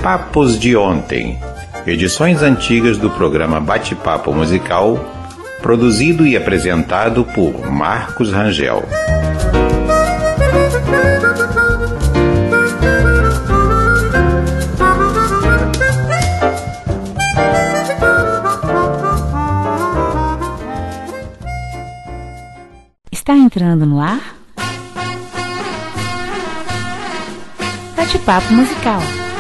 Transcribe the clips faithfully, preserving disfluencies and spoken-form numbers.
Papos de Ontem, edições antigas do programa Bate-Papo Musical, produzido e apresentado por Marcos Rangel. Está entrando no ar Bate-Papo Musical.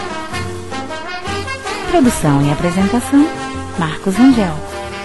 Produção e apresentação, Marcos Rangel.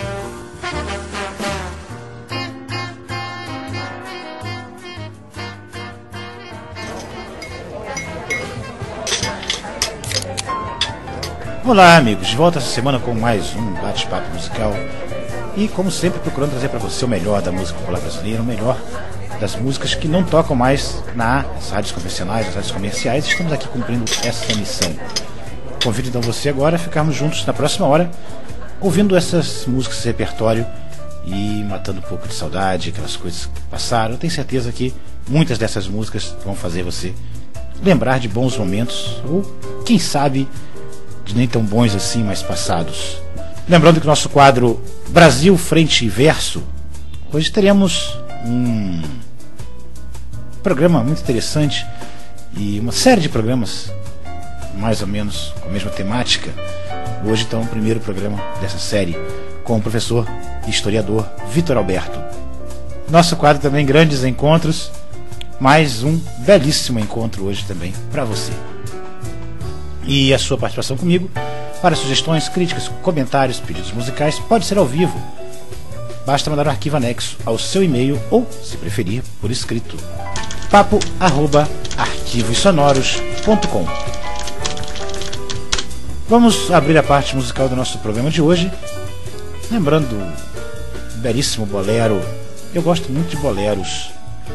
Olá, amigos, de volta essa semana com mais um Bate-Papo Musical. E, como sempre, procurando trazer para você o melhor da música popular brasileira, o melhor das músicas que não tocam mais nas rádios convencionais, nas rádios comerciais. Estamos aqui cumprindo essa missão. Convido então você agora a ficarmos juntos na próxima hora, ouvindo essas músicas de repertório e matando um pouco de saudade, aquelas coisas que passaram. Eu tenho certeza que muitas dessas músicas vão fazer você lembrar de bons momentos, ou, quem sabe, de nem tão bons assim, mas passados. Lembrando que o nosso quadro Brasil Frente e Verso, hoje teremos um programa muito interessante e uma série de programas mais ou menos com a mesma temática. Hoje então o primeiro programa dessa série com o professor e historiador Vitor Alberto. Nosso quadro também Grandes Encontros, mais um belíssimo encontro hoje também para você. E a sua participação comigo, para sugestões, críticas, comentários, pedidos musicais, pode ser ao vivo. Basta mandar um arquivo anexo ao seu e-mail ou, se preferir, por escrito. papo arroba arquivosonoros ponto com. Vamos abrir a parte musical do nosso programa de hoje, lembrando o belíssimo bolero. Eu gosto muito de boleros.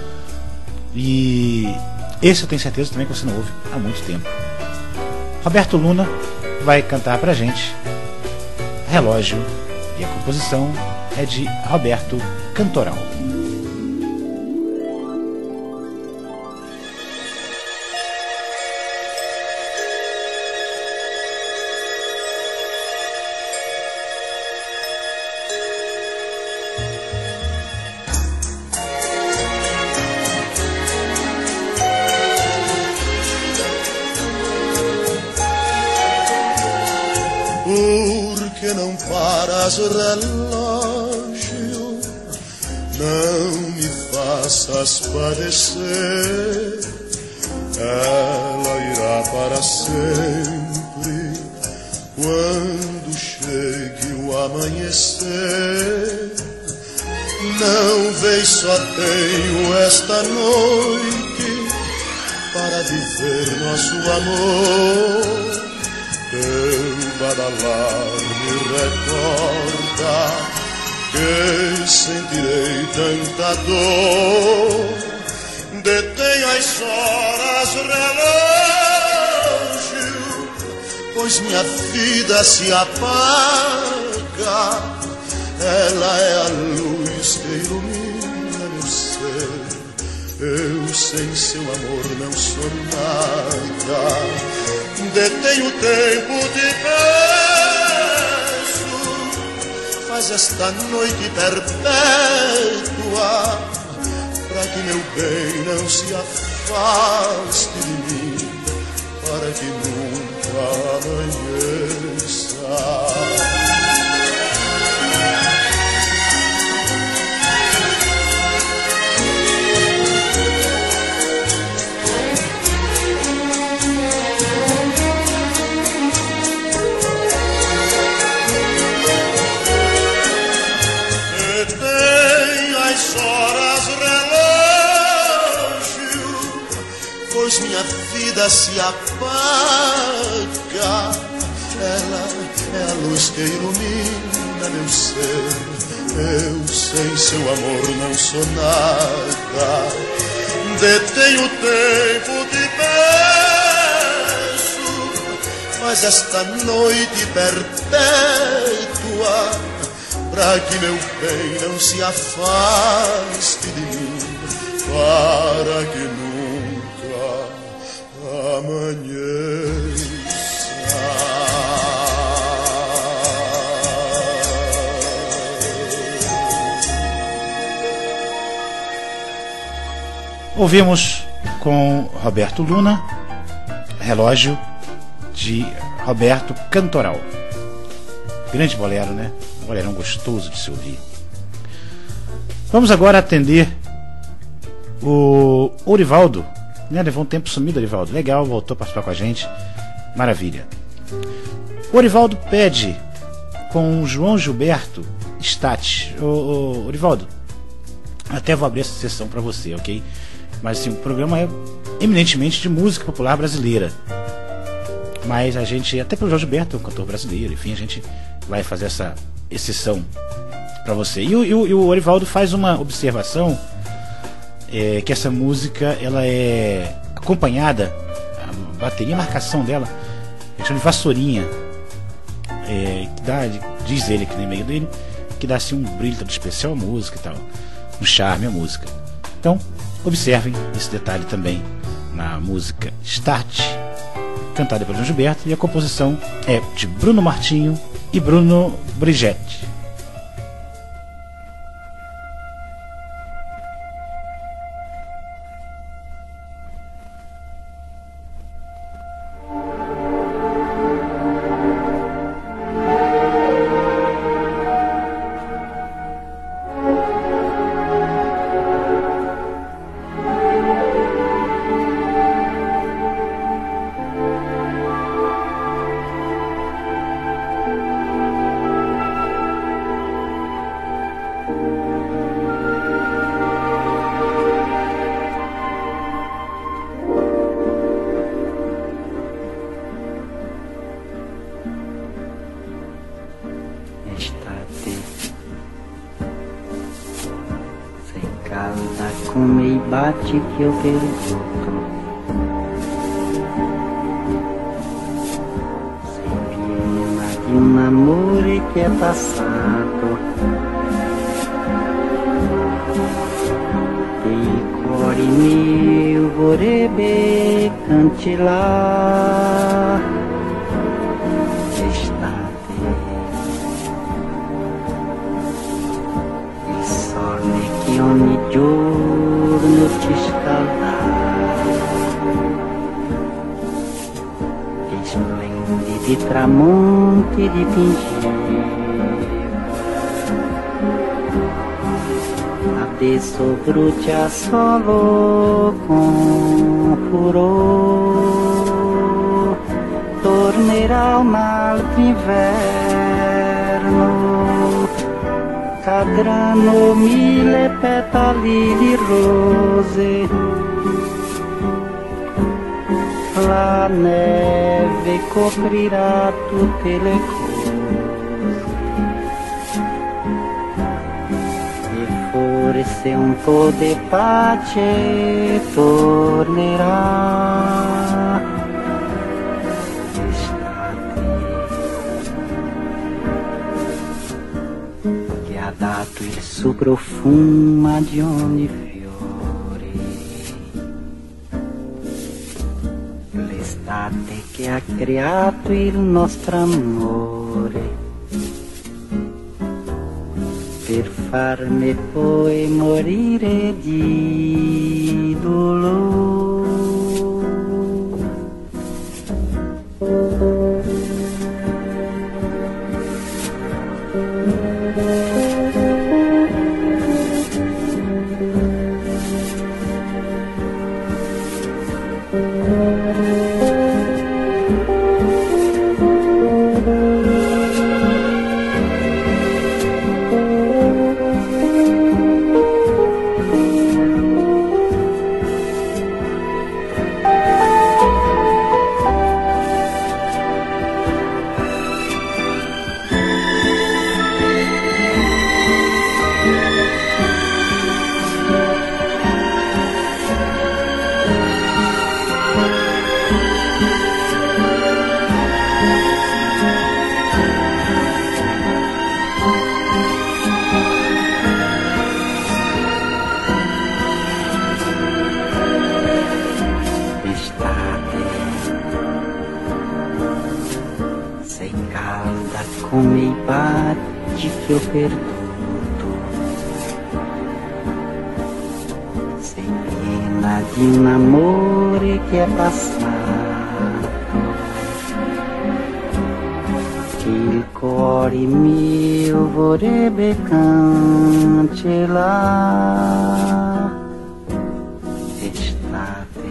E esse eu tenho certeza também que você não ouve há muito tempo. Roberto Luna vai cantar pra gente Relógio, e a composição é de Roberto Cantoral. Relógio, não me faças padecer, ela irá para sempre quando chegue o amanhecer. Não vês, só tenho esta noite para viver nosso amor. Teu badalar me recorda que sentirei tanta dor. Detém as horas, relógio, pois minha vida se apaga. Ela é a luz que ilumina meu ser. Eu sem seu amor não sou nada. Detém o tempo, te peço, faz esta noite perpétua, para que meu bem não se afaste de mim, para que nunca amanheça. Pois minha vida se apaga. Ela é a luz que ilumina meu ser. Eu sem seu amor não sou nada. Detém o tempo, te peço, mas esta noite perpétua, pra que meu bem não se afaste de mim, para que nunca amanheça. Ouvimos com Roberto Luna, Relógio, de Roberto Cantoral. Grande bolero, né? Um bolerão gostoso de se ouvir. Vamos agora atender o Orivaldo, né? Levou um tempo sumido, Orivaldo. Legal, voltou a participar com a gente. Maravilha. O Orivaldo pede com João Gilberto Stati. Ô, ô, Orivaldo, até vou abrir essa sessão para você, ok? Mas assim, o programa é eminentemente de música popular brasileira. Mas a gente, até pelo João Gilberto, um cantor brasileiro, enfim, a gente vai fazer essa exceção para você. E o, e, o, e o Orivaldo faz uma observação, é, que essa música ela é acompanhada, a bateria, a marcação dela, é chama de vassourinha, é, que dá, diz ele que no e-mail dele, que dá assim um brilho todo especial à música e tal, um charme à música. Então, observem esse detalhe também na música Start, cantada pelo João Gilberto, e a composição é de Bruno Martinho e Bruno Brigetti. Que eu pergunto, sei pena de um namoro que é passado, e core meu vorebe cante lá, estate, e só ne que ogni giorno ci scalda, e splendidi tramonti dipingeva, adesso brucia solo con furor, tornerà un altro inverno, cadranno mille petali di rose, la neve coprirà tutte le cose, e forse un po' di pace tornerà. Dato il suo profumo di ogni fiore, l'estate che ha creato il nostro amore, per farmi poi morire di dolore. Come i baci che ho perduto, sei piena prima di un amore che è passato, che il cuore mio vorrebbe cancellare. Estate,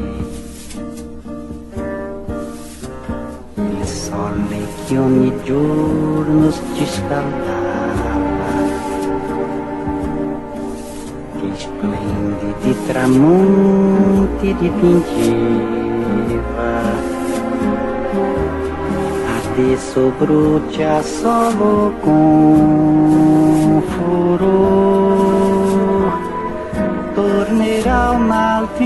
il sole che ogni giorno ci scaldava, che splendidi tramonti dipingeva, adesso brucia solo con furore. Tornerà un altro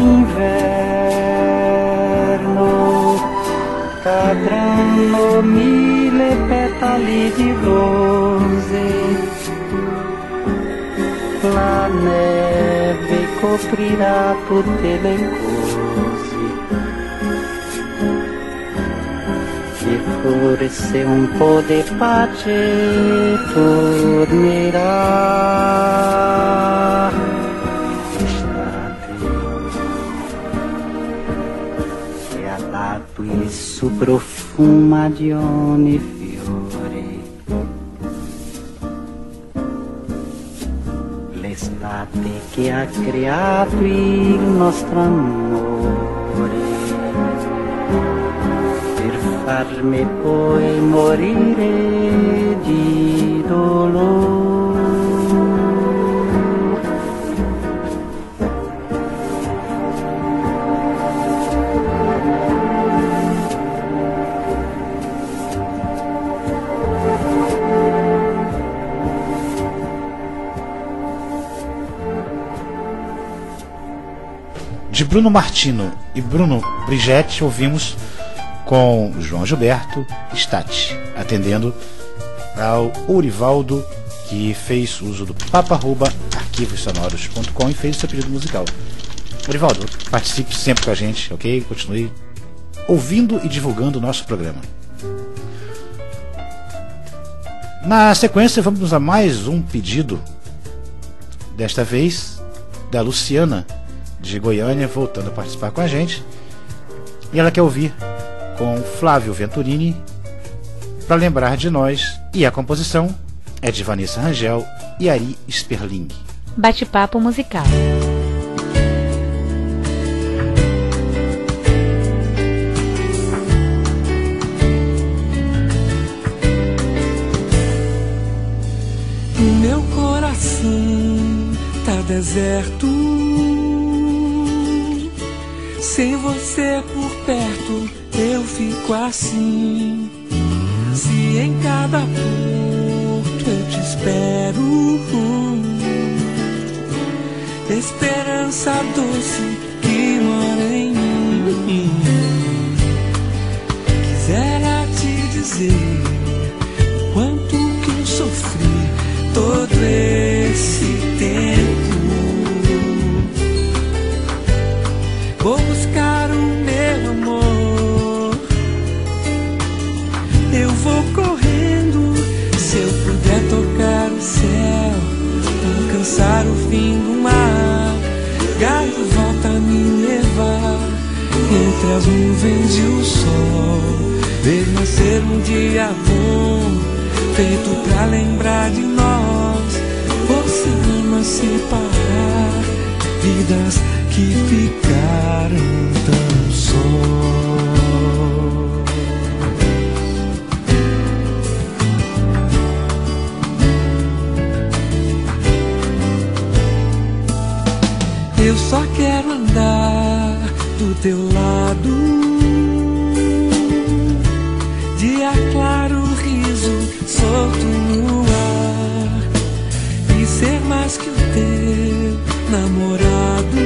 inverno, cadranno mille petali di rose, la neve coprirà tutte le cose, e forse un po' di pace tornerà. Il suo profumo di ogni fiore, l'estate che ha creato il nostro amore, per farmi poi morire di dolore. De Bruno Martino e Bruno Brigetti, ouvimos com João Gilberto Stati, atendendo ao Ourivaldo, que fez uso do papo arroba arquivos sonoros ponto com e fez o seu pedido musical. Ourivaldo, participe sempre com a gente, ok? Continue ouvindo e divulgando o nosso programa. Na sequência, vamos a mais um pedido, desta vez da Luciana, de Goiânia, voltando a participar com a gente, e ela quer ouvir com Flávio Venturini, Pra Lembrar de Nós, e a composição é de Vanessa Rangel e Ari Sperling. Bate-papo musical. Meu coração tá deserto, sem você por perto eu fico assim. Se em cada porto eu te espero, esperança doce que mora em mim, quisera te dizer o quanto que eu sofri todo esse tempo. Vou buscar o meu amor, eu vou correndo. Se eu puder tocar o céu, alcançar o fim do mar, gato volta a me levar entre as nuvens e o sol, ver nascer um dia bom, feito pra lembrar de nós. Você ama separar vidas que ficaram tão só. Eu só quero andar do teu lado, dia claro, riso solto no ar, e ser mais que o teu namorado,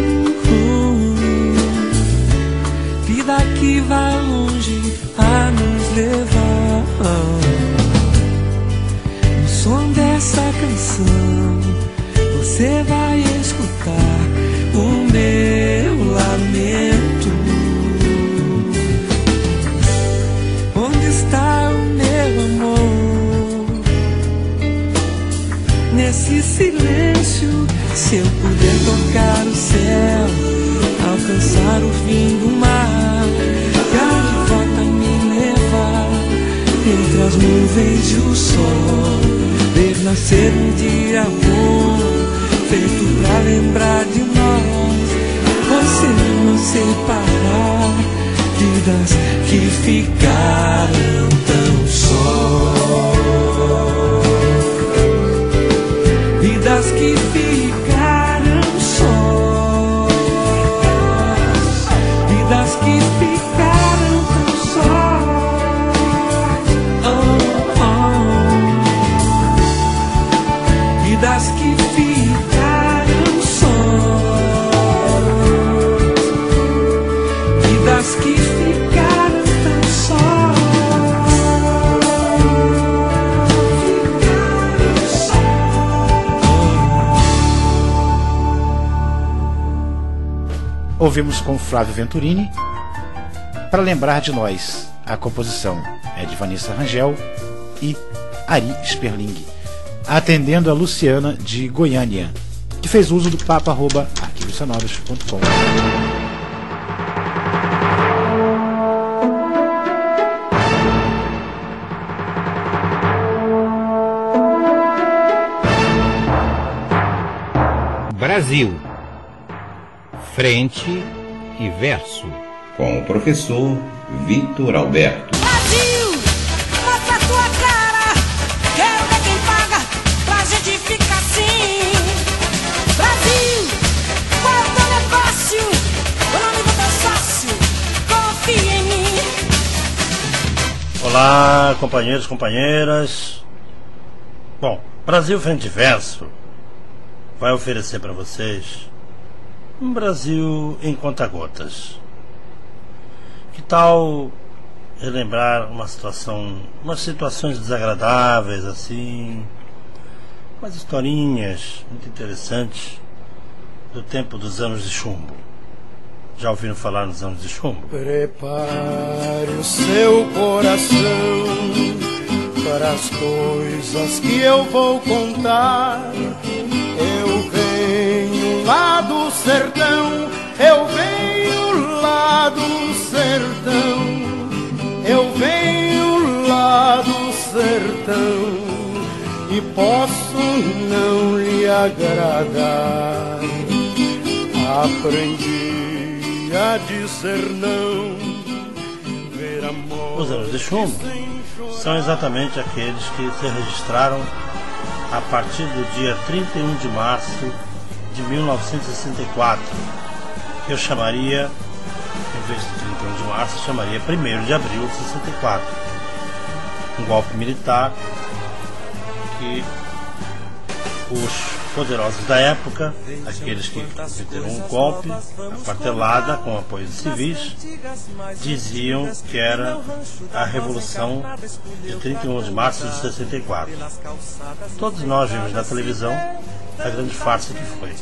vida que vai longe a nos levar. No som dessa canção você vai escutar o meu lamento. Onde está o meu amor? Nesse silêncio, se eu puder tocar o céu, as nuvens e o sol, ver nascer um dia bom, feito pra lembrar de nós, você não separar, vidas que ficaram tão sós, vidas que ficaram sós, vidas que ficaram tão sós, oh, oh. Vidas que ficaram sós, vidas que ficaram tão sós, ficaram sós. Ouvimos com Flávio Venturini, Para Lembrar de Nós. A composição é de Vanessa Rangel e Ari Sperling, atendendo a Luciana de Goiânia, que fez uso do papo arroba arquivos sonoros ponto com. Brasil, frente e verso, com o professor Vitor Alberto. Brasil, mostra a tua cara, quero ver quem paga pra gente ficar assim. Brasil, qual é o teu negócio? O nome do teu sócio, confia em mim. Olá, companheiros, companheiras. Bom, Brasil Frente e Verso vai oferecer para vocês um Brasil em conta-gotas. Que tal relembrar uma situação, umas situações desagradáveis assim, umas historinhas muito interessantes do tempo dos anos de chumbo. Já ouviram falar nos anos de chumbo? Prepare o seu coração para as coisas que eu vou contar. Eu venho lá do sertão, eu venho lá do sertão, eu venho lá do sertão e posso não lhe agradar. Aprendi a dizer não, ver amor. Os anos de chumbo são exatamente aqueles que se registraram a partir do dia trinta e um de março de mil novecentos e sessenta e quatro, que eu chamaria, em vez de trinta e um de março, eu chamaria primeiro de abril de sessenta e quatro. Um golpe militar que os poderosos da época, aqueles que cometeram um golpe, a quartelada com apoio de civis, diziam que era a Revolução de trinta e um de março de sessenta e quatro. Todos nós vimos na televisão a grande farsa que foi.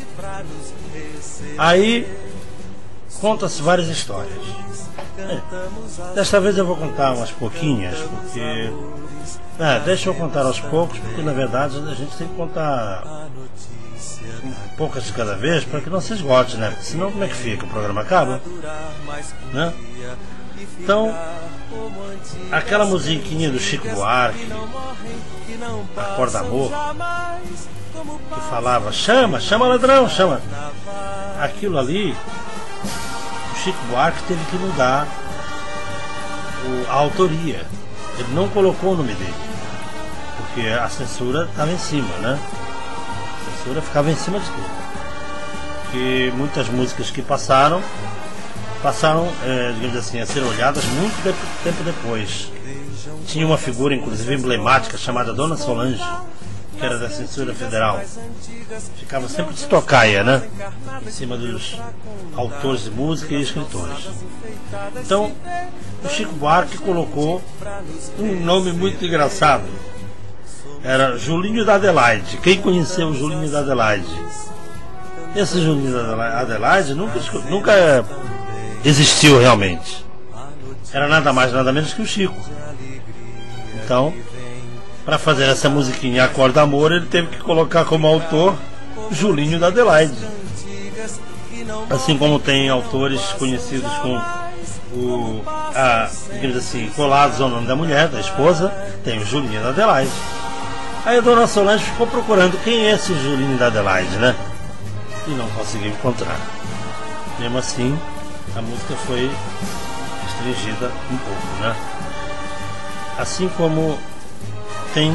Aí conta-se várias histórias. É, desta vez eu vou contar umas pouquinhas, porque... É, deixa eu contar aos poucos, porque na verdade a gente tem que contar poucas de cada vez para que não se esgote, né? Porque senão como é que fica? O programa acaba, né? Então, aquela musiquinha do Chico Buarque, Acorda Amor, que falava, chama, chama ladrão, chama. Aquilo ali, o Chico Buarque teve que mudar o, a autoria. Ele não colocou o nome dele, porque a censura estava em cima, né? A censura ficava em cima de tudo. Que muitas músicas que passaram, passaram, é, digamos assim, a ser olhadas muito de, tempo depois. Tinha uma figura, inclusive, emblemática, chamada Dona Solange, que era da censura federal. Ficava sempre de tocaia, né? Em cima dos autores de música e escritores. Então, o Chico Buarque colocou um nome muito engraçado. Era Julinho da Adelaide. Quem conheceu o Julinho da Adelaide? Esse Julinho da Adelaide nunca, nunca existiu realmente. Era nada mais, nada menos que o Chico. Então, para fazer essa musiquinha Acorda Amor, ele teve que colocar como autor Julinho da Adelaide. Assim como tem autores conhecidos com o, a, digamos assim, colados ao nome da mulher, da esposa, tem o Julinho da Adelaide. Aí a dona Solange ficou procurando quem é esse Julinho da Adelaide, né? E não conseguiu encontrar. Mesmo assim, a música foi restringida um pouco, né? Assim como tem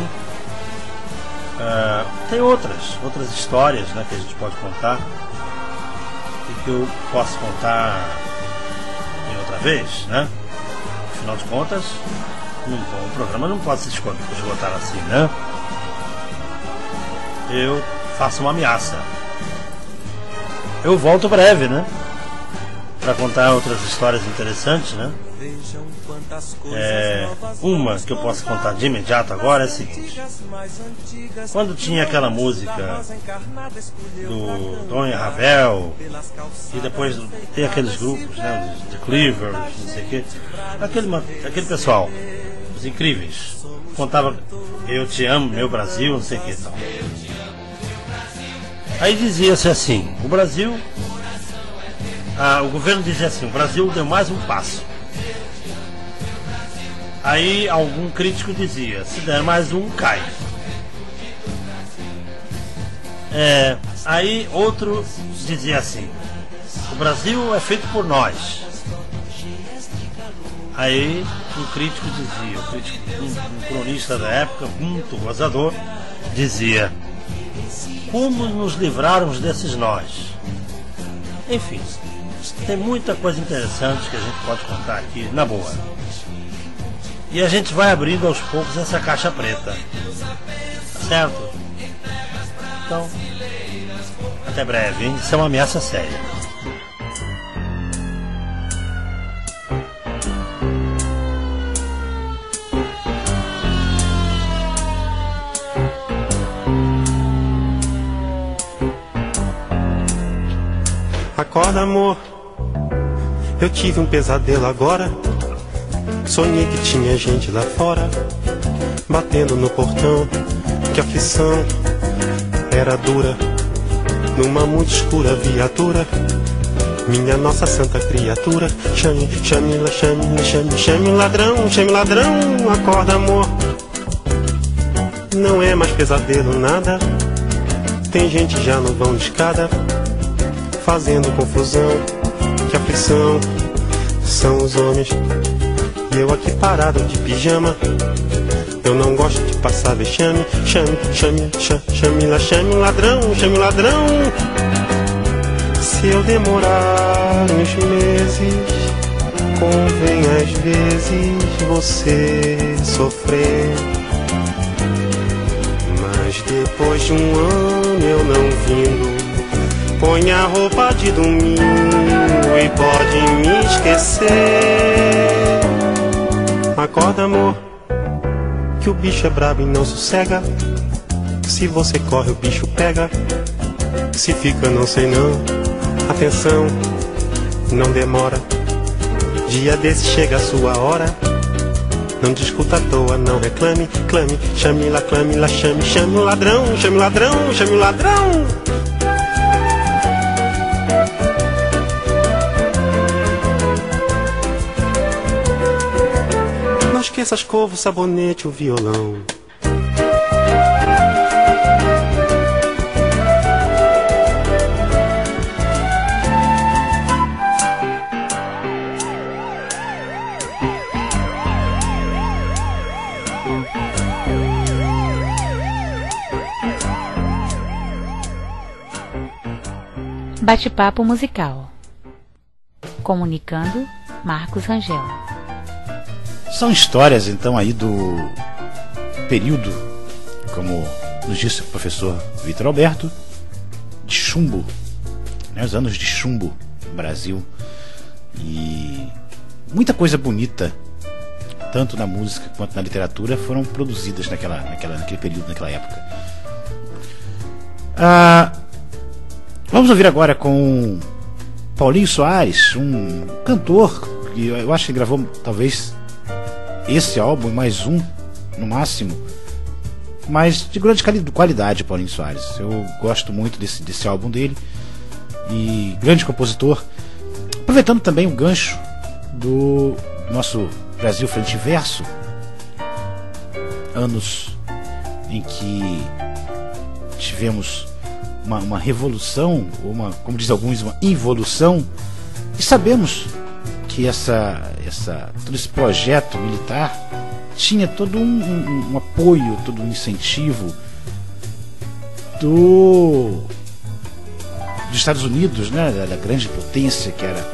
uh, tem outras outras histórias, né, que a gente pode contar e que eu posso contar em outra vez, né? Afinal de contas, um bom programa não pode se esgotar assim, né? Eu faço uma ameaça. Eu volto breve, né? Para contar outras histórias interessantes, né? É, uma que eu posso contar de imediato agora é a seguinte: quando tinha aquela música do Dom e Ravel, e depois tem aqueles grupos, né, de Cleaver, não sei o quê, aquele, aquele pessoal, os incríveis, contava Eu Te Amo, Meu Brasil, não sei o que e tal. Aí dizia-se assim, o Brasil, ah, o governo dizia assim, o Brasil deu mais um passo. Aí algum crítico dizia, se der mais um, cai. É, aí outro dizia assim, o Brasil é feito por nós. Aí um crítico dizia, um, crítico, um, um cronista da época, muito gozador, dizia, como nos livrarmos desses nós? Enfim, tem muita coisa interessante que a gente pode contar aqui, na boa. E a gente vai abrindo aos poucos essa caixa preta. Tá certo? Então, até breve, hein? Isso é uma ameaça séria. Acorda, amor, eu tive um pesadelo agora. Sonhei que tinha gente lá fora, batendo no portão, que a aflição era dura. Numa muito escura viatura, minha nossa santa criatura. Chame, chame, chame, chame, chame o ladrão, chame o ladrão. Acorda, amor, não é mais pesadelo nada. Tem gente já no vão de escada, fazendo confusão, que aflição são os homens. E eu aqui parado de pijama, eu não gosto de passar vexame. Chame, chame, chame, chame lá, chame o ladrão, chame o ladrão. Se eu demorar uns meses, convém às vezes você sofrer. Mas depois de um ano eu não vindo, põe a roupa de domingo e pode me esquecer. Acorda, amor, que o bicho é brabo e não sossega. Se você corre o bicho pega, se fica não sei não. Atenção, não demora, dia desse chega a sua hora. Não discuta à toa, não reclame, clame, chame lá, clame lá, chame, chame o ladrão, chame o ladrão, chame o ladrão. Não esqueça a escova, o sabonete, o violão. Bate-papo musical. Comunicando, Marcos Rangel. São histórias, então, aí do período, como nos disse o professor Vitor Alberto, de chumbo, né, os anos de chumbo no Brasil. E muita coisa bonita, tanto na música quanto na literatura, foram produzidas naquela, naquela, naquele período, naquela época. Ah, vamos ouvir agora com Paulinho Soares, um cantor que eu acho que gravou talvez esse álbum, mais um no máximo, mas de grande qualidade. Paulinho Soares, eu gosto muito desse, desse álbum dele, e grande compositor. Aproveitando também o gancho do nosso Brasil Frente e Verso, anos em que tivemos uma, uma revolução, ou uma, como diz alguns, uma involução, e sabemos que essa, essa, todo esse projeto militar tinha todo um, um, um apoio, todo um incentivo do, dos Estados Unidos, né, da, da grande potência que era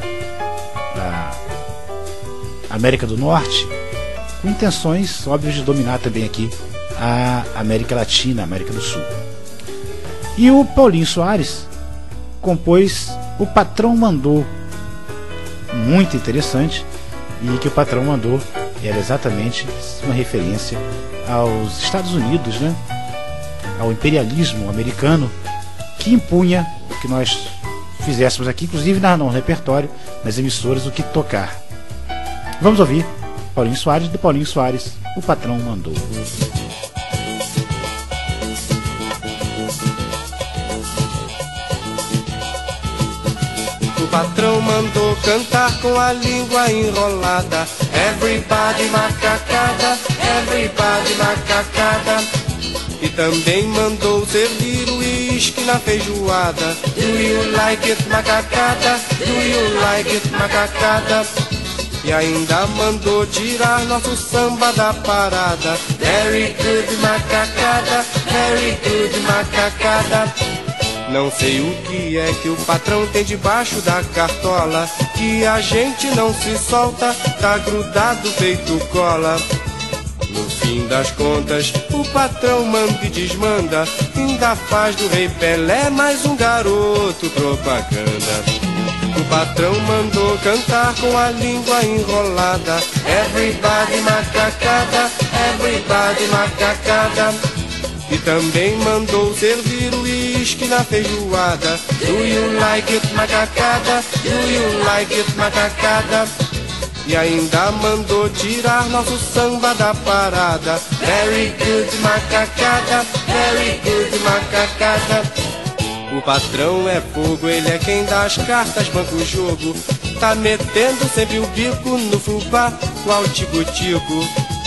a América do Norte, com intenções óbvias de dominar também aqui a América Latina, a América do Sul. E o Paulinho Soares compôs O Patrão Mandou, muito interessante, e que o Patrão Mandou era exatamente uma referência aos Estados Unidos, né? Ao imperialismo americano, que impunha que nós fizéssemos aqui, inclusive no repertório, nas emissoras, o que tocar. Vamos ouvir Paulinho Soares, do Paulinho Soares, O Patrão Mandou. O patrão mandou cantar com a língua enrolada. Everybody macacada, everybody macacada. E também mandou servir o uísque na feijoada. Do you like it macacada? Do you like it macacada? E ainda mandou tirar nosso samba da parada. Very good macacada, very good macacada. Não sei o que é que o patrão tem debaixo da cartola, que a gente não se solta, tá grudado feito cola. No fim das contas, o patrão manda e desmanda, ainda faz do Rei Pelé mais um garoto propaganda. O patrão mandou cantar com a língua enrolada. Everybody macacada, everybody macacada. E também mandou servir o uísque na feijoada. Do you like it macacada? Do you like it macacada? E ainda mandou tirar nosso samba da parada. Very good macacada, very good macacada. O patrão é fogo, ele é quem dá as cartas, banca o jogo. Tá metendo sempre o bico no fubá, qual tico-tico.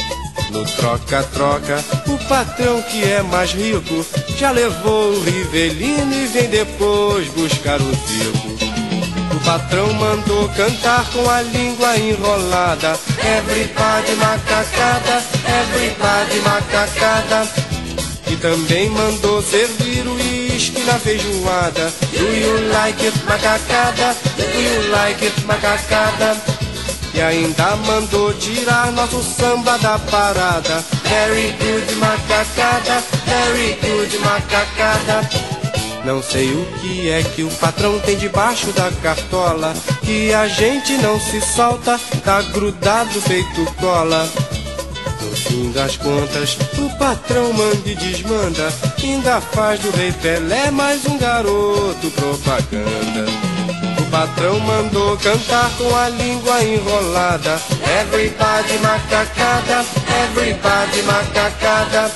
No troca-troca, o patrão que é mais rico já levou o Rivelino e vem depois buscar o Zico. O patrão mandou cantar com a língua enrolada. Everybody macacada, everybody macacada. E também mandou servir o uísque na feijoada. Do you like it macacada? Do you like it macacada? E ainda mandou tirar nosso samba da parada. Very good macacada, very good macacada. Não sei o que é que o patrão tem debaixo da cartola, que a gente não se solta, tá grudado feito cola. No fim das contas, o patrão manda e desmanda, ainda faz do Rei Pelé mais um garoto propaganda. O patrão mandou cantar com a língua enrolada. Everybody macacada, everybody macacada.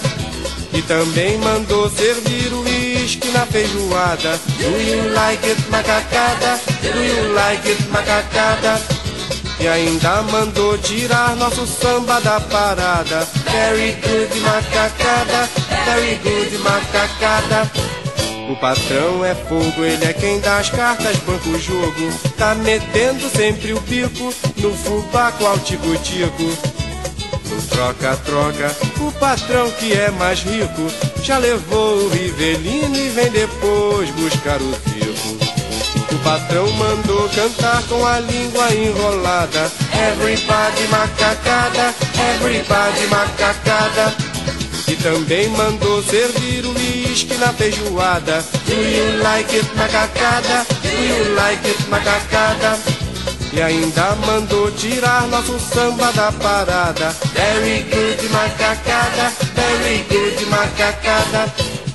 E também mandou servir o uísque na feijoada. Do you like it macacada? Do you like it macacada? E ainda mandou tirar nosso samba da parada. Very good macacada, very good macacada. O patrão é fogo, ele é quem dá as cartas, banca o jogo. Tá metendo sempre o bico no fubá, qual tico-tico. No troca-troca, o patrão que é mais rico já levou o Rivelino e vem depois buscar o Zico. O patrão mandou cantar com a língua enrolada. Everybody macacada, everybody macacada. E também mandou servir o uísque na feijoada. Do you like it macacada? Do you like it macacada? E ainda mandou tirar nosso samba da parada. Very good macacada, very good macacada.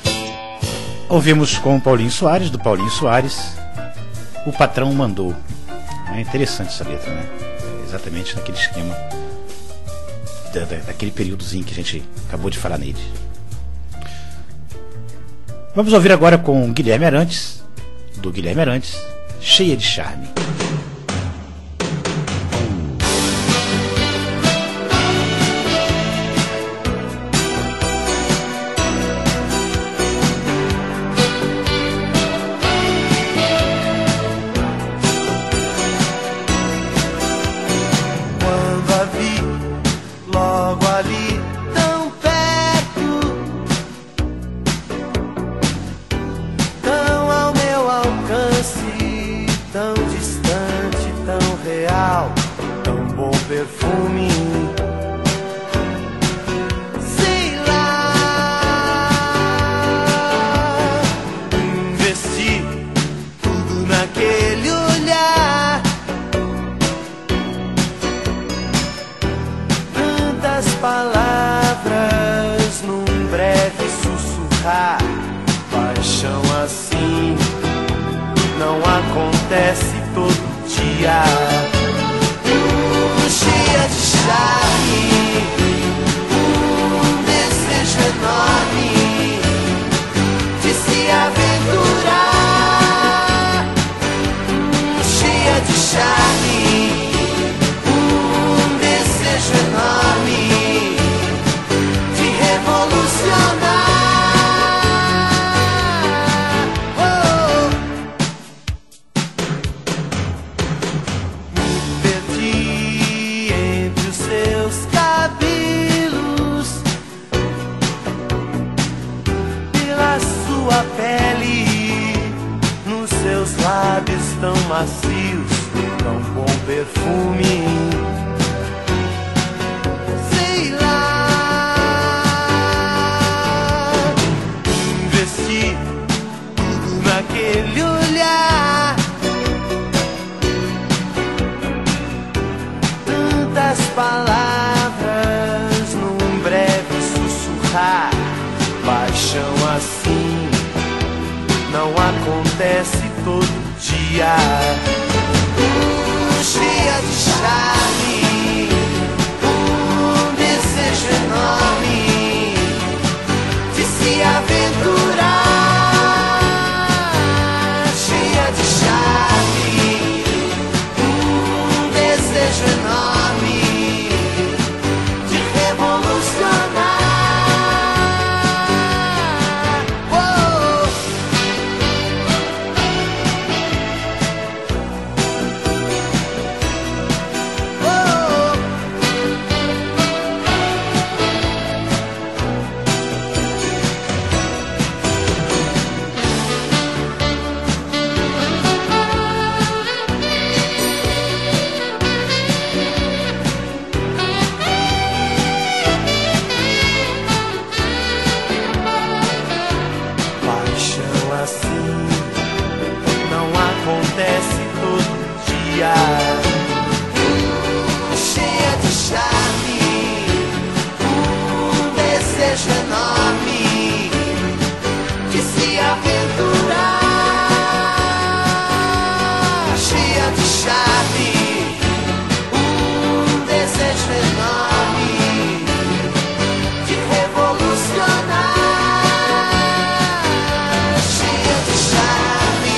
Ouvimos com o Paulinho Soares, do Paulinho Soares, O Patrão Mandou. É interessante essa letra, né? É exatamente naquele esquema da, da, daquele períodozinho que a gente acabou de falar nele. Vamos ouvir agora com Guilherme Arantes, do Guilherme Arantes, Cheia de Charme. natural, tão bom perfume. Sei lá, investi tudo naquele olhar. Tantas palavras num breve sussurrar. Paixão assim não acontece todo dia. Um cheia de charme, um desejo enorme de se aventurar. Um cheia de charme, um desejo enorme de revolucionar. Lábios tão macios, tão bom perfume. Sei lá, investi tudo naquele olhar. Tantas palavras num breve sussurrar. Paixão assim não acontece todo dia. Um cheia de charme, um desejo enorme de se aventurar. Cheia de charme, um desejo enorme de revolucionar. Cheia de charme, um desejo enorme de se aventurar. Cheia de charme, um desejo enorme de revolucionar. Cheia de charme,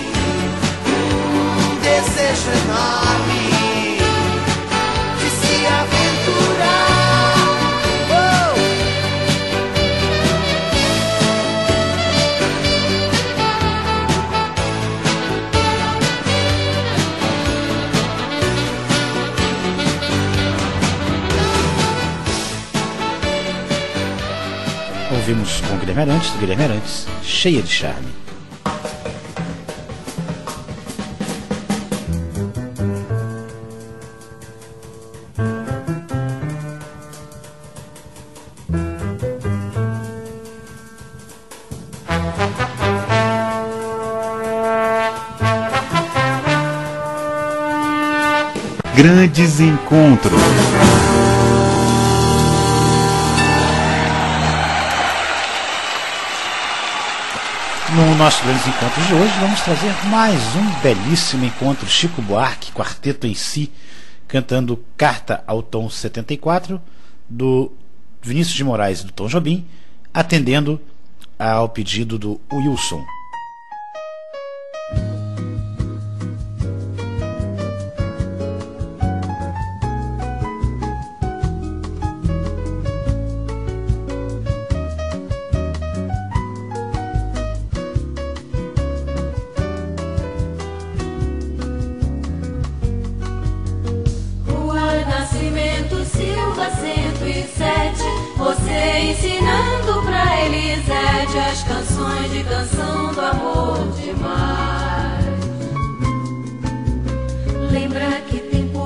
um desejo enorme de se aventurar. Oh! Ouvimos com Guilherme Arantes, do Guilherme Arantes, Cheia de Charme. Grandes encontros. No nosso Grandes Encontros de hoje vamos trazer mais um belíssimo encontro. Chico Buarque, quarteto em si, cantando Carta ao Tom setenta e quatro, do Vinícius de Moraes e do Tom Jobim, atendendo ao pedido do Wilson. Ensinando pra Elisete as canções de canção do amor demais. Lembra que tem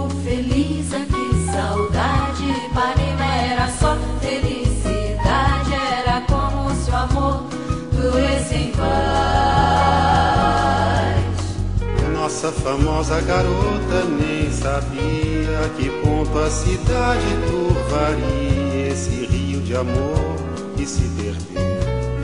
nossa famosa garota nem sabia a que ponto a cidade turvaria esse rio de amor que se perdeu.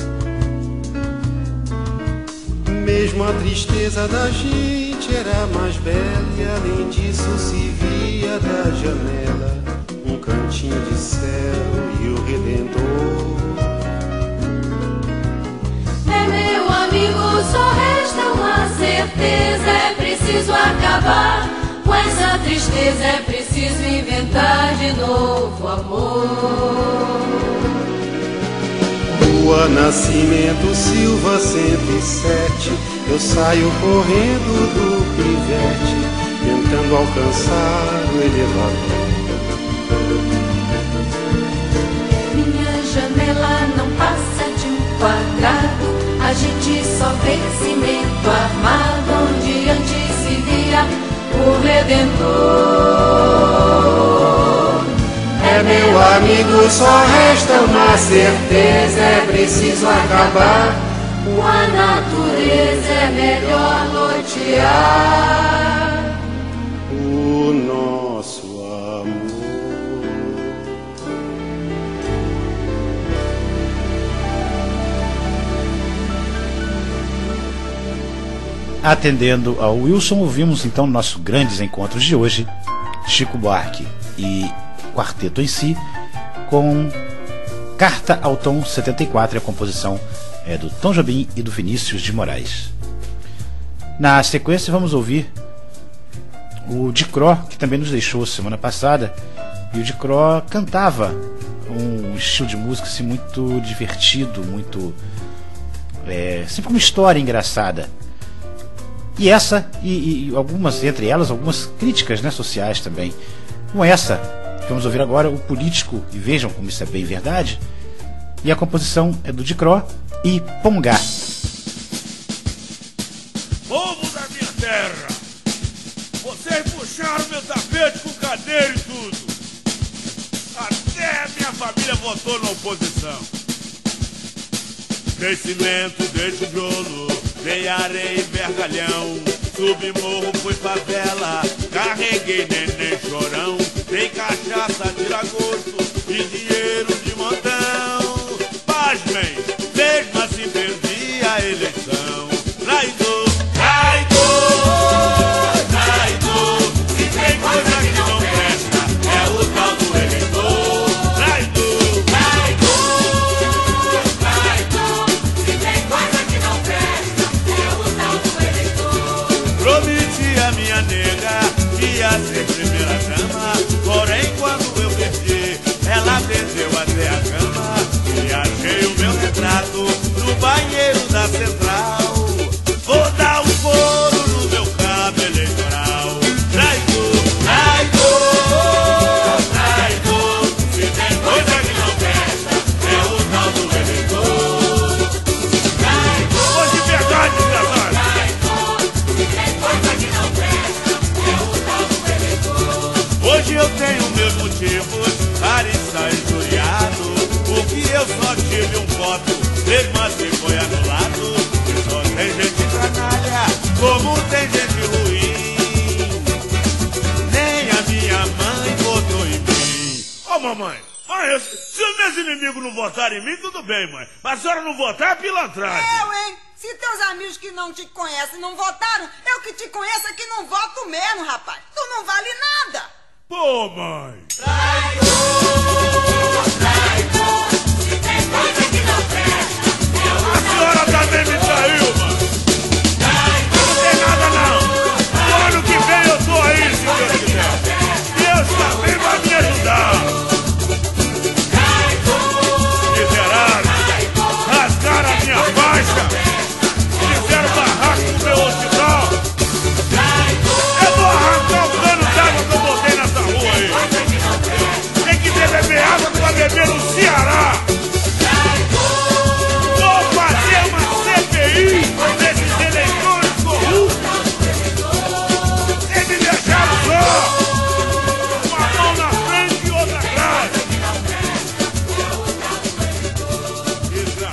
Mesmo a tristeza da gente era mais bela e além disso se via da janela um cantinho de céu e o Redentor. É, meu amigo, só resta uma certeza: é preciso acabar com essa tristeza, é preciso inventar de novo amor. Rua Nascimento Silva cento e sete, eu saio correndo do pivete, tentando alcançar o elevador. Minha janela não passa de um quadrado, a gente só vê cimento armado onde antes se via o Redentor. É, meu amigo, só resta uma certeza: é preciso acabar com a natureza, é melhor lotear o nosso amor. Atendendo ao Wilson, ouvimos então nossos grandes encontros de hoje, Chico Buarque e quarteto em si, com Carta ao Tom setenta e quatro, a composição é do Tom Jobim e do Vinícius de Moraes. Na sequência vamos ouvir o Dicró, que também nos deixou semana passada, e o Dicró cantava um estilo de música assim, muito divertido, muito é, sempre uma história engraçada. E essa, e, e algumas, entre elas, algumas críticas, né, sociais também. Com essa, vamos ouvir agora o Político, e vejam como isso é bem verdade. E a composição é do Dicró e Pongá. Povo da minha terra, vocês puxaram meu tapete com cadeira e tudo. Até a minha família votou na oposição. Dei cimento, dei tijolo, dei areia e vergalhão. Subi morro, fui favela, carreguei neném chorão. Dei cachaça, tira-gosto e dinheiro de montão. Pasmem, mesmo assim perdi a eleição. Traidor, traidor, traidor. Se tem coisa que não presta, é o tal do eleitor. Traidor, traidor, traidor. Se tem coisa que não presta, é o tal do eleitor. Prometi a minha nega que ia ser primeira dama, porém quando eu perdi, ela perdeu até a cama. E achei o meu retrato no banheiro da central. Vou dar um couro no meu cabo eleitoral. Traidor, traidor, traidor. Se tem coisa que não presta, é o tal do eleitor. Traidor, hoje verdade, trabalho. Traidor, se tem coisa que não presta, é o tal do eleitor. Hoje eu tenho meus motivos para estar injuriado, porque eu só tive um voto, mesmo assim foi anulado. E só tem gente canalha, como tem gente ruim. Nem a minha mãe votou em mim. Ô, mamãe, mãe, se os meus inimigos não votarem em mim, tudo bem, mãe. Mas se a senhora não votar, é pilantragem. Eu, hein? Se teus amigos que não te conhecem não votaram, eu que te conheço é que não voto mesmo, rapaz. Tu não vale nada. Pô, mãe. Traidor, traidor. Se tem coisa que não presta, é o A senhora também me traiu, mano. Não tem nada, não. No ano que vem eu tô aí, se Deus quiser. Deus também vai me ajudar. Liberaram, rasgaram a minha faixa, fizeram barraco no meu hospital. Eu vou arrancar o cano d'água que eu botei nessa rua aí. Tem que beber água pra beber no Ceará. Vou fazer uma C P I desses eleitores corruptos. Eles me deixaram só, uma mão na frente e outra atrás.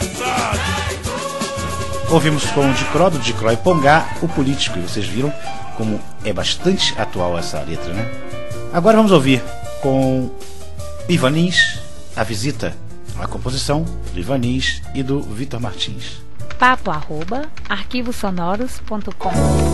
Desgraçado. Ouvimos com o Dicró, do Dicró e Pongá, o Político, e vocês viram como é bastante atual essa letra, né? Agora vamos ouvir com Ivanins, A Visita, a composição do Ivanins e do Vitor Martins. Papo arroba arquivosonoros ponto com.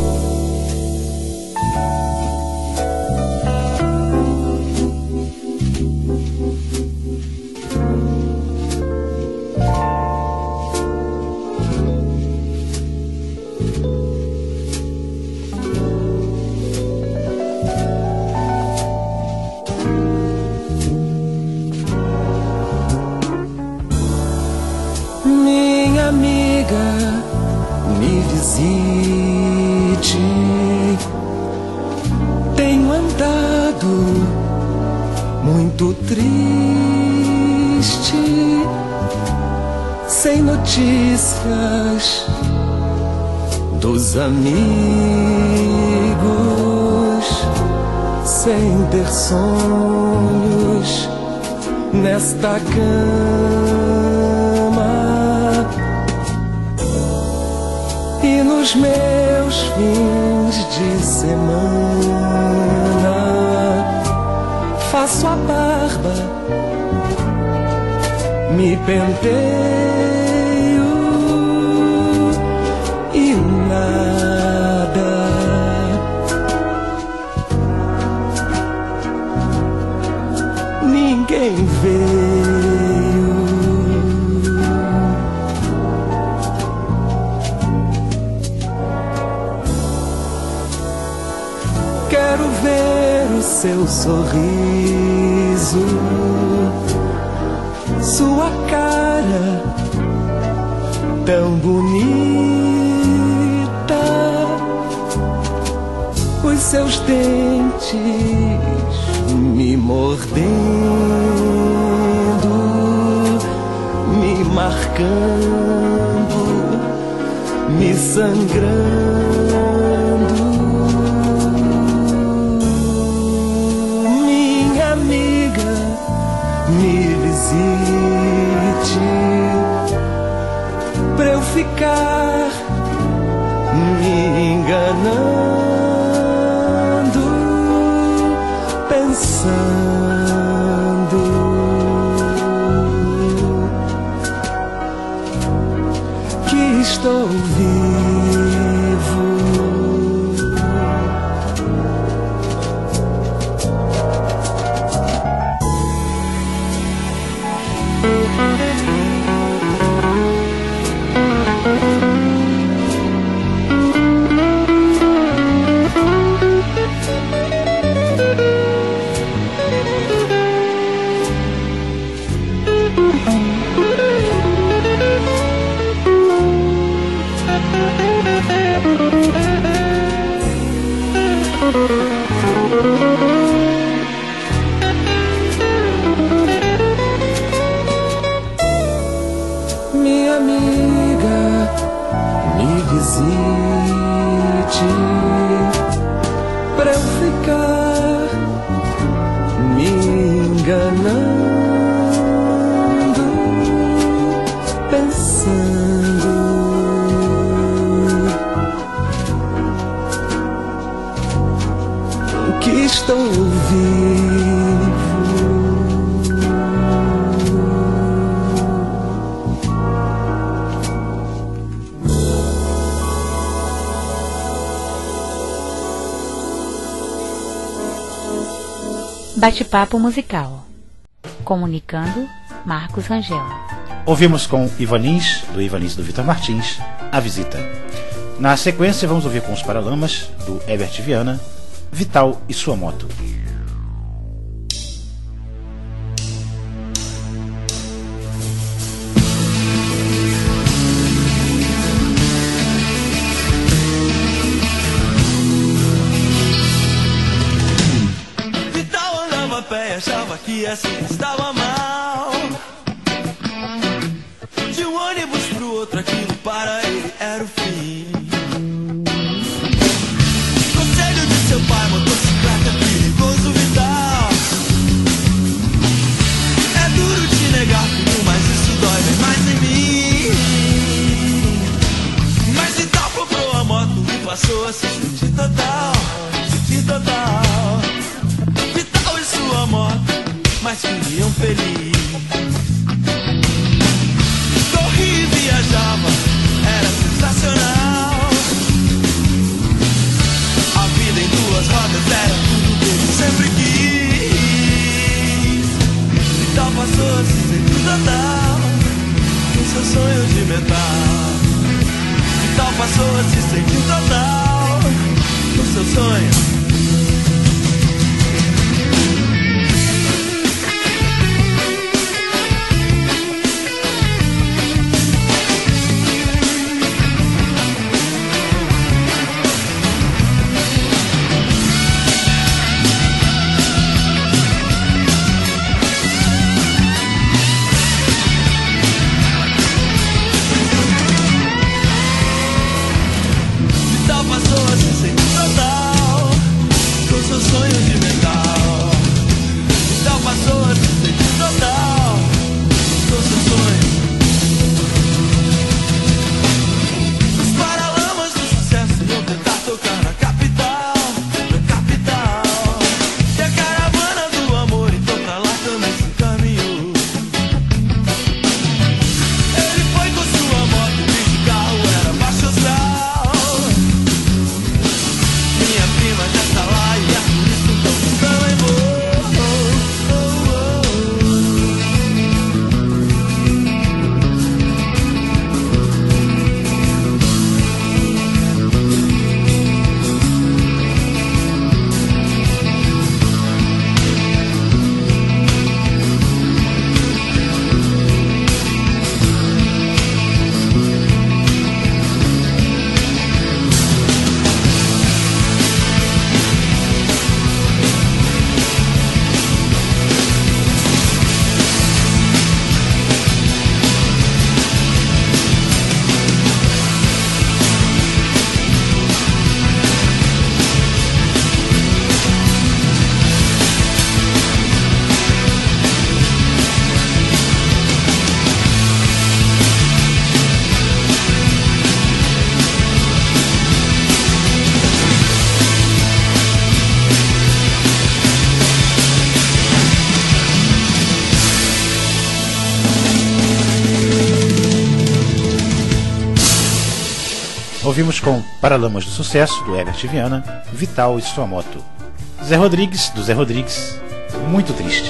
Minha amiga, me visite. Tenho andado muito triste, sem notícias dos amigos, sem ter sonhos nesta cama. E nos meus fins de semana faço a barba, me penteio e nada. Ninguém veio. Quero ver o seu sorriso, sua cara tão bonita, os seus dentes me mordendo, me marcando, me sangrando. Minha amiga, me visite pra eu ficar me enganando, pensando que estou vivo. Minha amiga, me visite pra eu ficar me enganando, pensando que estou vivo. Bate-papo musical. Comunicando, Marcos Rangel. Ouvimos com Ivanins, do Ivanins do Vitor Martins, A Visita. Na sequência vamos ouvir com os Paralamas, do Herbert Viana, Vital e Sua Moto. Vital andava a pé, achava que assim estava mal. De um ônibus pro outro, aquilo para ele era o fim. Conselho de seu pai, motocicleta é perigoso, Vital. É duro te negar, filho, mas isso dói bem mais em mim. Mas Vital comprou a moto e passou a se sentir total. mas queriam feliz. Corria e viajava, era sensacional. A vida em duas rodas era tudo que ele sempre quis. Vital passou a se sentir total no seu sonho de metal. Vital passou a se sentir total no seu sonho. Ouvimos com Paralamas do Sucesso, do Herbert Viana, Vital e sua moto. Zé Rodrigues, do Zé Rodrigues, Muito Triste.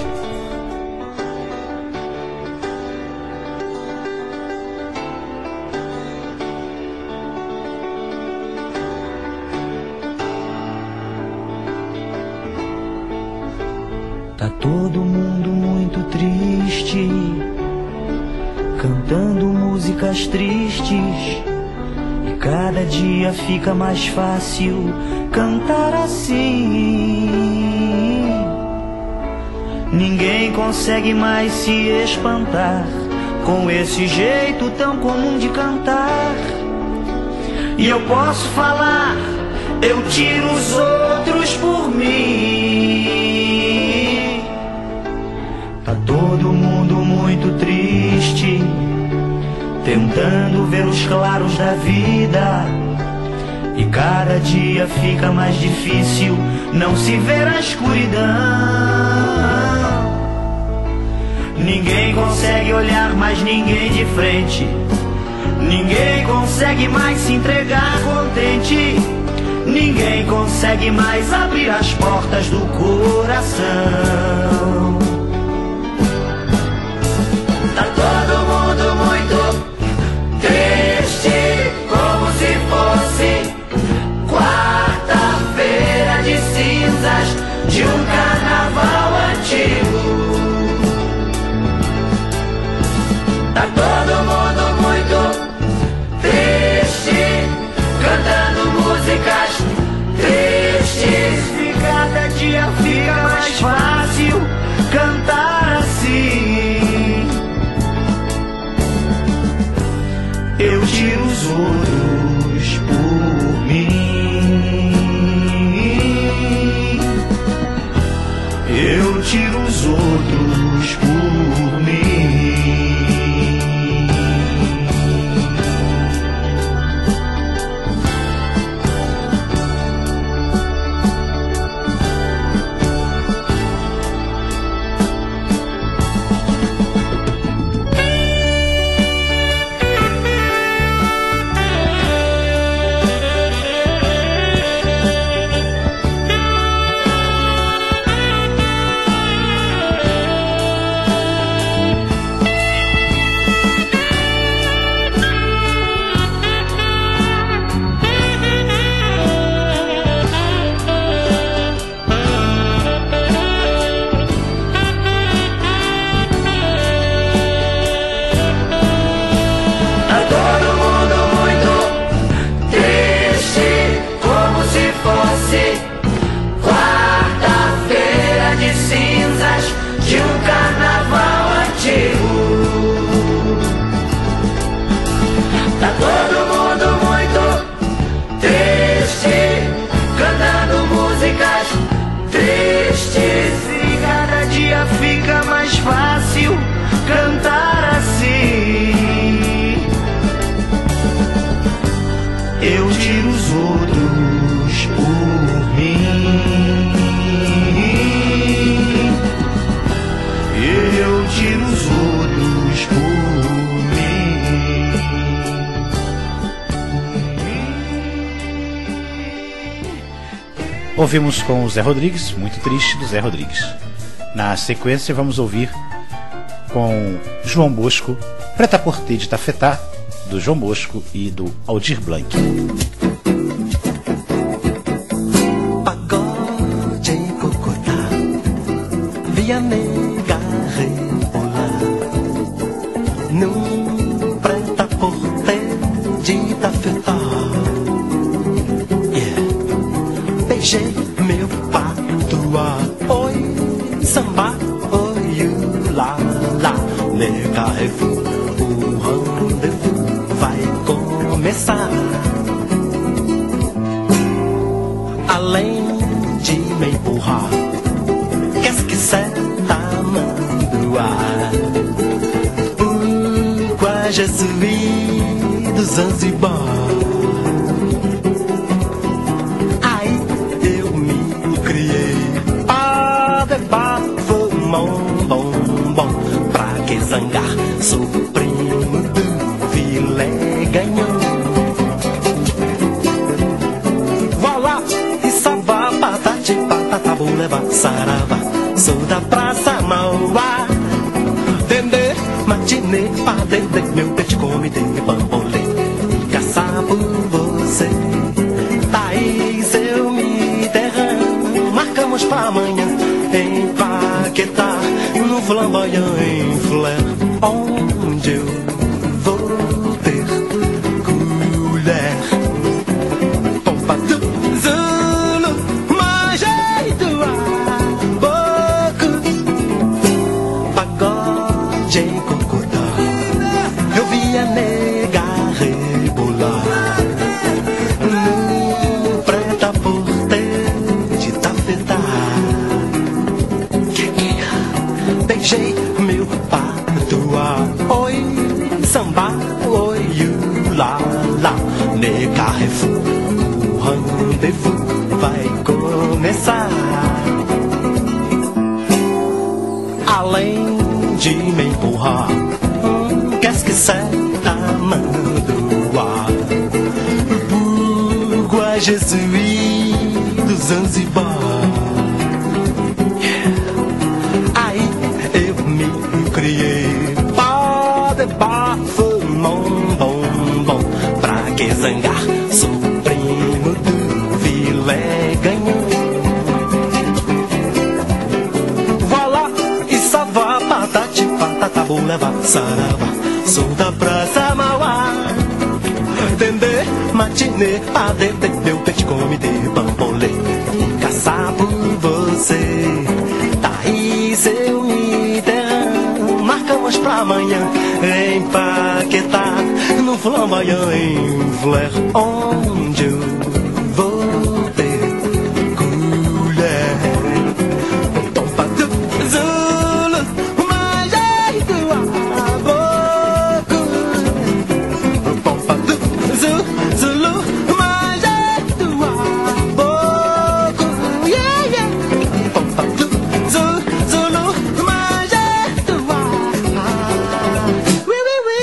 Tá todo mundo muito triste, cantando músicas tristes. Cada dia fica mais fácil cantar assim. Ninguém consegue mais se espantar com esse jeito tão comum de cantar. E eu posso falar, eu tiro os outros por mim. Tá todo mundo muito triste, tentando ver os claros da vida. E cada dia fica mais difícil não se ver a escuridão. Ninguém consegue olhar mais ninguém de frente. Ninguém consegue mais se entregar contente. Ninguém consegue mais abrir as portas do coração. Tá todo mundo muito triste, como se fosse quarta-feira de cinzas de um carnaval antigo. Tá todo mundo muito triste, cantando músicas tristes. E cada dia fica mais fácil cantar assim. Eu tiro os outros por mim. Eu tiro os outros por mim. Ouvimos com o Zé Rodrigues, Muito Triste, do Zé Rodrigues. Na sequência vamos ouvir com João Bosco, Prêt-à-Porter de Tafetá, do João Bosco e do Aldir Blanc. Pagode em Cocotá, via nega rebolar, num prêt-à-porter de Tafetá. Yeah. Beijei meu patoa, oi, samba, oi, lá, lá, nega rebolar. O rendezvous vai começar. Além de me empurrar, qu'est-ce que c'est ta main droite? Pourquoi je suis do Zanzibar? Aí eu me criei a debar, foi bom, bom, bom. Pra que zangar? Sou primo do filé ganhão. Voilà, e savá, patati, patata, buleva, sarava. Sou da Praça Mauá. Dendê, matinê, padendê, meu peixe comitê, bambolê. E caçar por você. Thaís, eu me derramo. Marcamos pra amanhã em Paquetá. E no flamboyant em Fleur, onde eu vou ter colher. Pompa do Zulu, manjei do aboco. Pagode em Cocotá, eu vi a nega rebolar, no prêt-à-porter de Tafetá. Beijei meu patoa, oi, samba, oi, lá, lá, ne Carrefour, o rendezvous vai começar. Além de me empurrar, hum, qu'est-ce que c'est ta main droite? Pourquoi je suis do Zanzibar? Criei pá de bafo, bom, bom, bom. Pra que zangar? Sou primo do filé ganhão. Voilà, e savá, patati, patata, buleva, sarava. Sou da Praça Mauá. Dendê, matinê, padendê, meu peixe comitê, bambolê. E caçar por você. Thaís, eu me derramo. Marcamos pra amanhã em Paquetá, no flamboyant em Fleur, onde eu vou ter colher. Tompa do Zulu, manjei do aboco. Pompa do Zulu, manjei do aboco. Yeah, yeah. Pompa do Zulu, manjei do aboco.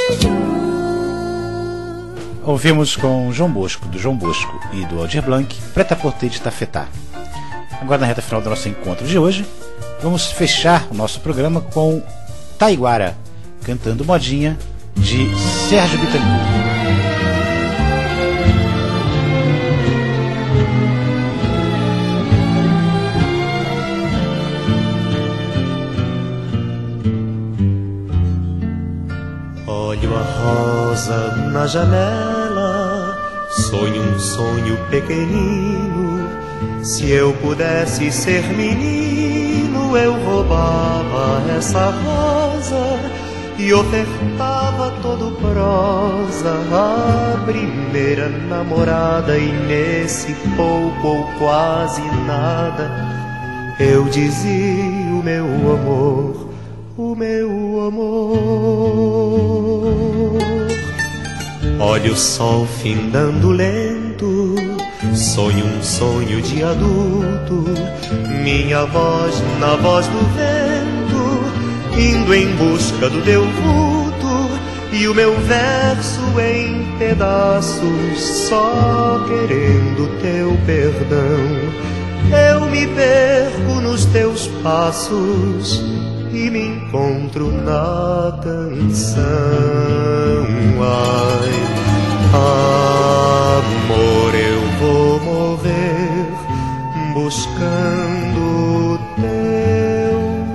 Ouvimos com João Bosco, do João Bosco e do Aldir Blanc, Prêt-à-Porter de Tafetá. Agora, na reta final do nosso encontro de hoje, vamos fechar o nosso programa com Taiguara, cantando Modinha, de Sérgio Bittencourt. Olho a rosa na janela, sonho um sonho pequenino. Se eu pudesse ser menino, eu roubava essa rosa e ofertava todo prosa à primeira namorada. E nesse pouco ou quase nada, eu dizia o meu amor, o meu amor. Olha o sol findando lento, sonho um sonho de adulto, minha voz na voz do vento, indo em busca do teu vulto, e o meu verso em pedaços, só querendo teu perdão. eu me perco nos teus passos e me encontro na canção. Ai, amor, eu vou morrer buscando teu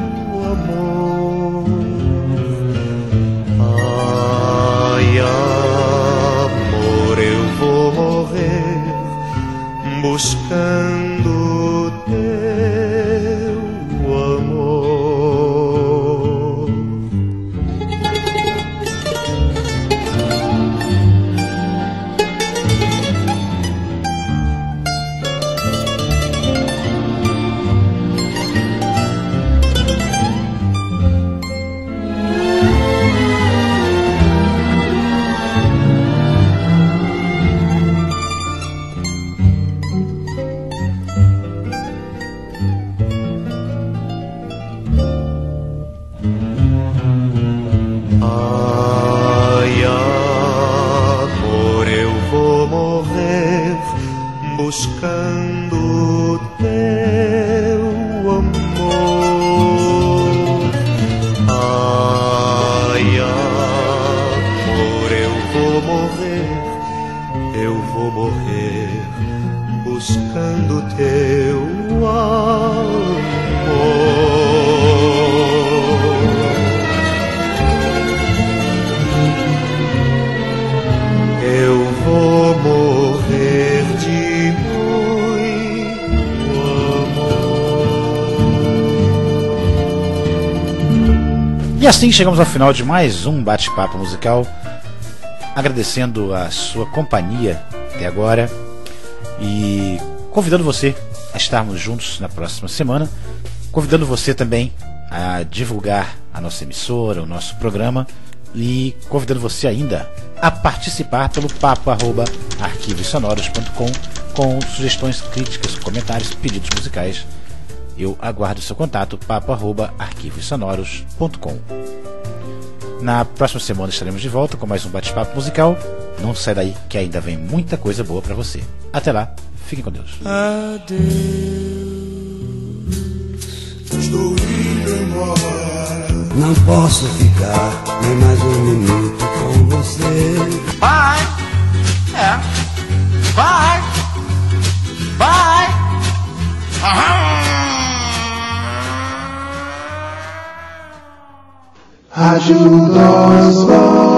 amor. Ai, amor, eu vou morrer buscando teu amor. Buscando teu amor. Ai, amor, eu vou morrer, eu vou morrer buscando teu amor. Eu vou morrer de E assim chegamos ao final de mais um bate-papo musical, agradecendo a sua companhia até agora e convidando você a estarmos juntos na próxima semana, convidando você também a divulgar a nossa emissora, o nosso programa e convidando você ainda a participar pelo papo arroba arquivos sonoros ponto com com sugestões, críticas, comentários, pedidos musicais. Eu aguardo o seu contato, papo arroba arquivos sonoros ponto com. Na próxima semana estaremos de volta com mais um bate-papo musical. Não sai daí que ainda vem muita coisa boa pra você. Até lá, fiquem com Deus. Adeus, estou indo embora. Não posso ficar nem mais um minuto com você. Vai, é, vai, vai. Aham. Ajuda os